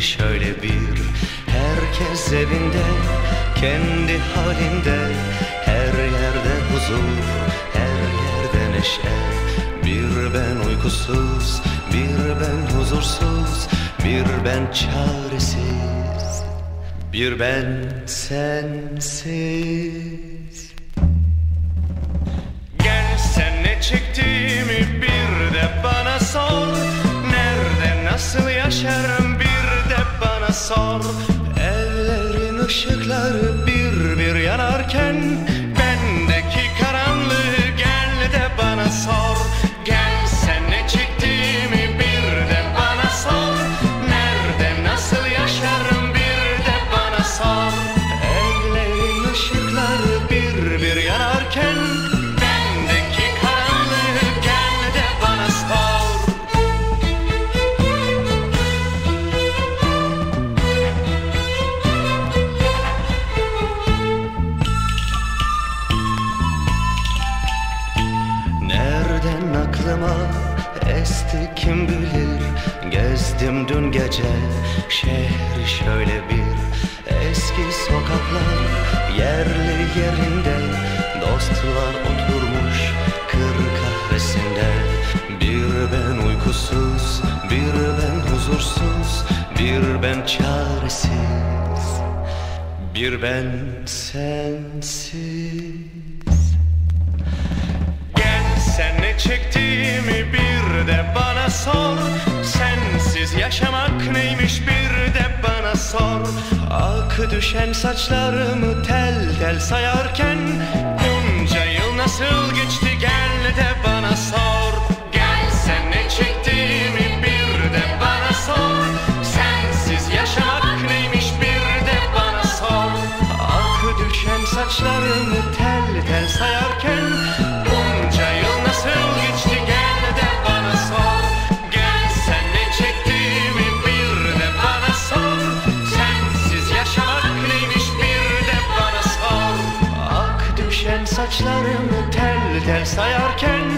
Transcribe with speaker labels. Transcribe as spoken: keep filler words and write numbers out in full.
Speaker 1: şehri şöyle bir, herkes evinde, kendi halinde, her yerde huzur, her yerde neşe. Bir ben uykusuz, bir ben huzursuz, bir ben çaresiz, bir ben sensiz. Gel sen ne çektiğimi bir de bana sor, nerede nasıl yaşarım bir de bana sor. Evlerin ışıkları bir bir yanarken bendeki karanlığı gel de bana sor. Gel sen ne çektiğimi bir de bana sor, nerede nasıl yaşarım bir de bana sor. Evlerin ışıkları bir bir yanarken bendeki karanlığı gel de bana sor. Nereden aklıma esti kim bilir, gezdim dün gece şehri şöyle bir. Eski sokaklar yerli yerinde, dostlar oturmuş kır kahvesinde. Bir ben uykusuz, bir ben huzursuz, bir ben çaresiz, bir ben sensiz. Sen ne çektiğimi bir de bana sor, sensiz yaşamak neymiş bir de bana sor. Ak düşen saçlarımı tel tel sayarken bunca yıl nasıl geçti gel de bana sor. Gel sen ne çektiğimi bir de bana sor, sensiz yaşamak neymiş bir de bana sor. Ak düşen saçlarımı tel tel sayarken bunca yıl nasıl geçti gel de bana sor. Gel sen ne çektiğimi bir de bana sor, sensiz yaşamak neymiş bir de bana sor. Ak düşen saçlarımı tel tel sayarken